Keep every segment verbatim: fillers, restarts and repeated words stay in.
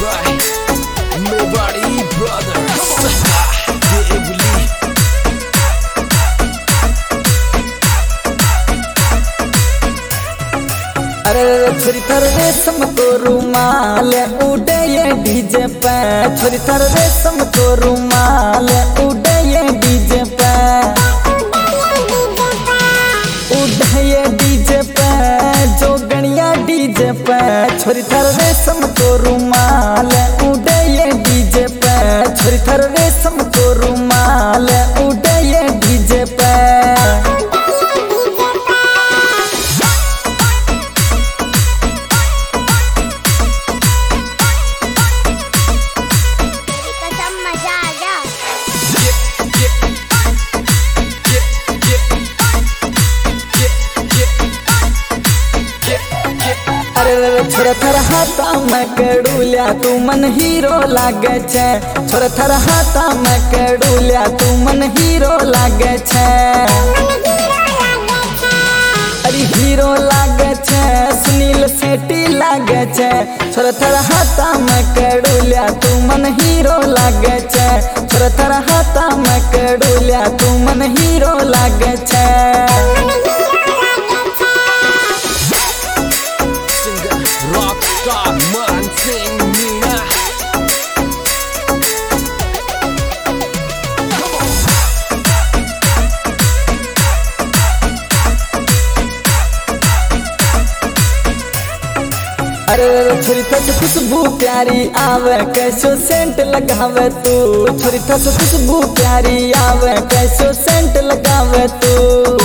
by Mewari Brothers. Deeply. अरे छोरी थर रेशम को रुमाल उड़े ये डीजे पे, छोरी थर रेशम को रुमाल उड़े ये डीजे पे, उड़े ये डीजे पे जो गणिया डीजे पे, छोरी थर रेशम को रुमाल उड़े ये डीजे पे, छोरी थर रेशम को रुमाल उड़े ये डीजे पे। अरे छोरा थर हाथा में कड़ूलिया तू मन हीरो लागे छे, छोरा थर हाथा में कड़ूलिया तू मन हीरो लागे छे, अरे हीरो लागे छे सुनील शेट्टी लागे छे, छोरा थर हाथा में कड़ूलिया तू मन हीरो लागे छे, छोरा थर हाथा में कड़ूलिया तू मन हीरो लागे छे। Rockstar man sing Nina. अरे छोरी थस खुशबू प्यारी आवे कैसो सेंट लगावे तू, छोरी थस खुशबू प्यारी आवे कैसो सेंट लगावे तू,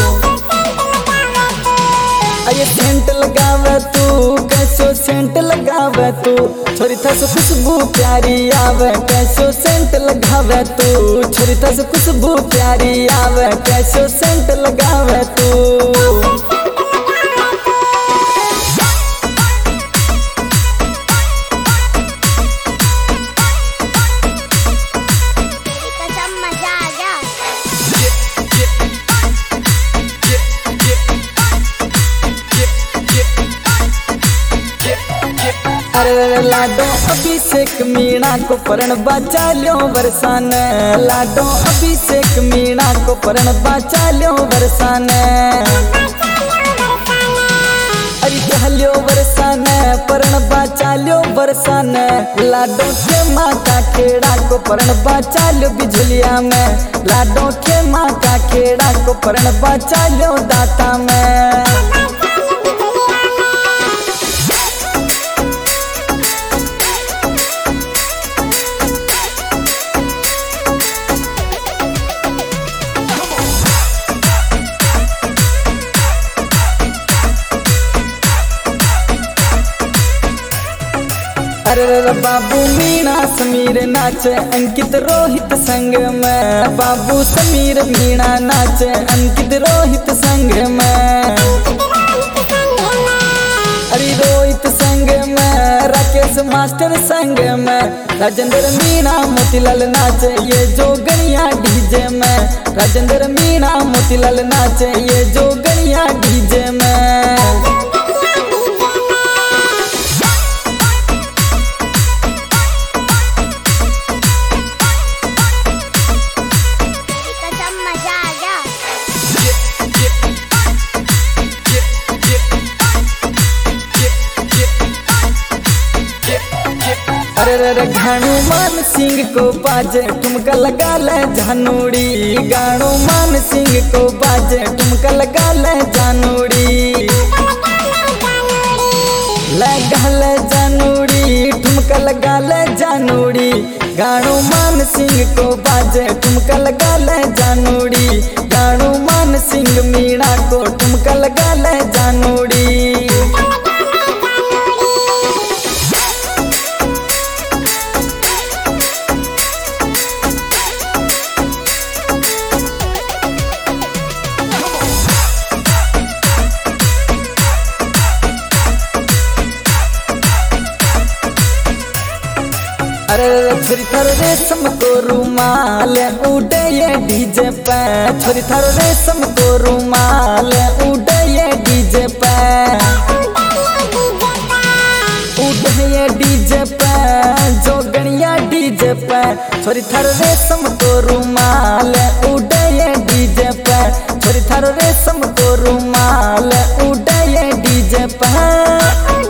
अरे सेंट लगावे तू कैसो सेंट लगावे तू, छोरी थस खुशबू प्यारी आवे कैसो सेंट लगावे तू, छोरी थस खुशबू प्यारी आवे कैसो सेंट लगावे तू। अरे लाडो अभिषेक मीणा को परण बचा लियो बरसान, लाडो अभिषेक मीणा को परण बचा लियो बरसान, अरे कह लियो बरसान परण बचा लियो बरसान, लाडो के माँ का खेड़ा को परण बचा लियो बिजलिया में, लाडो के माँ का खेड़ा को परण बचा लियो दाता में। अरे बाबू मीणा समीर नाचे अंकित रोहित संग में, बाबू समीर मीणा नाचे अंकित रोहित संग में, अरे रोहित संग में राकेश मास्टर संग में, राजेंद्र मीणा मोतीलाल नाचे ये जो गणिया डीजे में, राजेंद्र मीणा मोतीलाल नाचे ये जो गणिया डीजे में। अरे घाणुमान सिंह को बाजे ठुमका लगा ले जानूड़ी, घाणुमान सिंह को बाजे ठुमका लगा ले जानूड़ी, लगा ले जानूड़ी ठुमका लगा ले जानूड़ी, घाणुमान सिंह को बाजे ठुमका लगा ले जानूड़ी, घाणुमान सिंह मीणा को ठुमका लगा ले जानूड़ी। अरे छोरी थर रेशम को रुमाल उड़े ये डीजे पे, छोरी थर रेशम को रुमाल उड़े ये डीजे पे, उड़े ये डीजे पे पे छोरी थार रेशम को रुमाल उड़े ये डीजे पे छोरी थार रेशम को रुमाल उड़े ये डीजे पे।